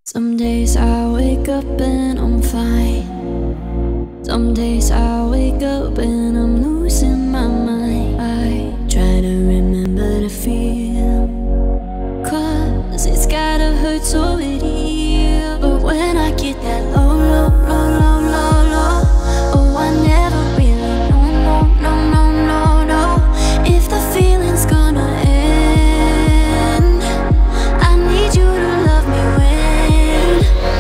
Some days I wake up and I'm fine. Some days I wake up and I'm losing my mind. I try to remember the feel, 'cause it's gotta hurt so it heals. But when I get that low, low, low, low, low, low, oh, I never really know, no, no, no, no, no, if the feeling's gonna end. I need you to love me when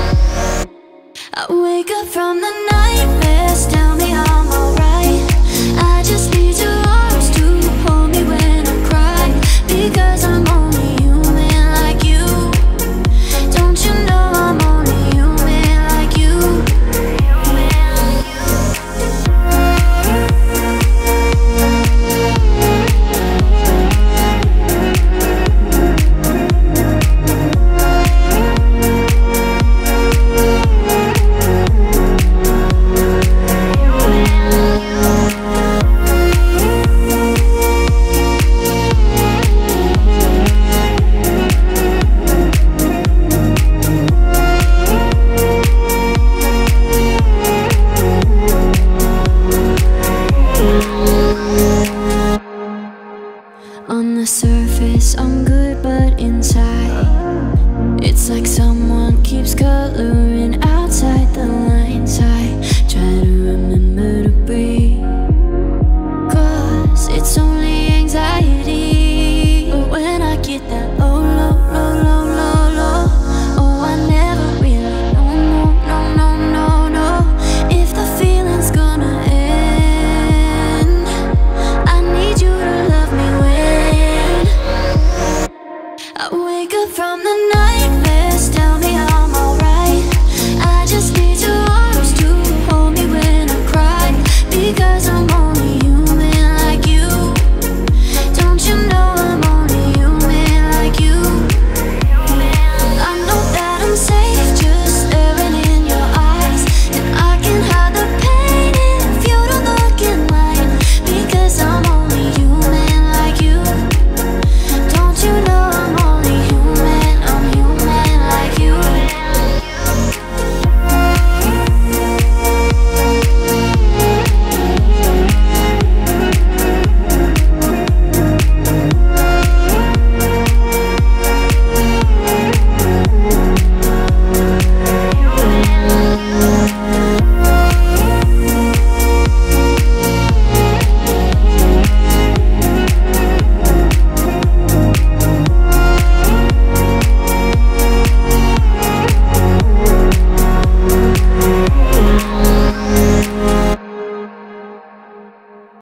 I wake up from the nightmares. Tell me I'm alright. I just need your arms to hold me when I cry, because I'm only human like you. Don't you know I'm only human like you? On the surface I'm good, but inside it's like someone keeps coloring